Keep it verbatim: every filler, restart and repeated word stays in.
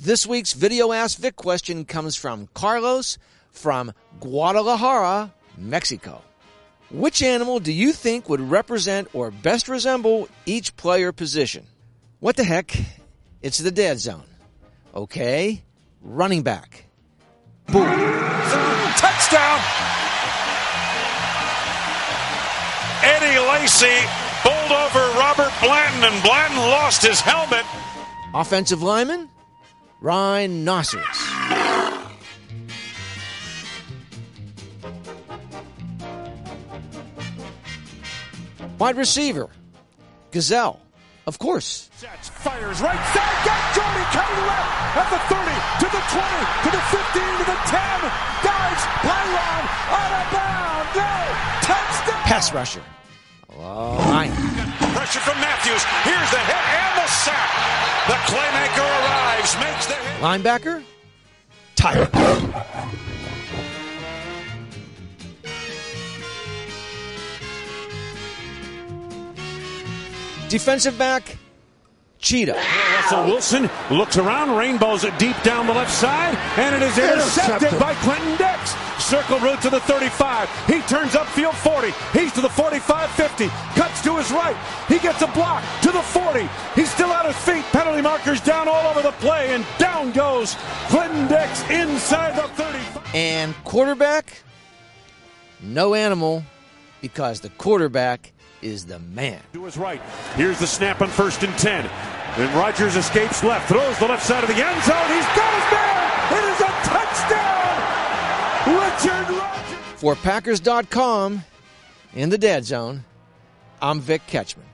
This week's Video Ask Vic question comes from Carlos from Guadalajara, Mexico. Which animal do you think would represent or best resemble each player position? What the heck? It's the dead zone. Okay, running back. Boom. Touchdown! Eddie Lacy bowled over Robert Blanton, and Blanton lost his helmet. Offensive lineman, Rhinoceros. Wide receiver, Gazelle, of course. Sets, fires, right side, got Jordy coming left at the thirty, to the twenty, to the fifteen, to the ten, dives, pylon, out of bounds, no, touchdown! Pass rusher. Oh, line. Pressure from Matthews, here's the hit and the sack. The playmaker arrives, makes the hit. Linebacker, Tyler. Defensive back, Cheetah. Russell Wilson looks around, rainbows it deep down the left side, and it is intercepted, intercepted. by Clinton Dix. Circle route to the thirty-five. He turns upfield forty. He's to the forty-five fifty. Cuts to his right. He gets a block to the forty. He's still on his feet. Penalty markers down all over the play, and down goes Clinton Dix inside the thirty-five. And quarterback, no animal, because the quarterback is the man. To his right. Here's the snap on first and ten. And Rodgers escapes left, throws the left side of the end zone. He's got his man. It is a touchdown. Richard Rodgers. For Packers dot com in the Dead Zone, I'm Vic Ketchman.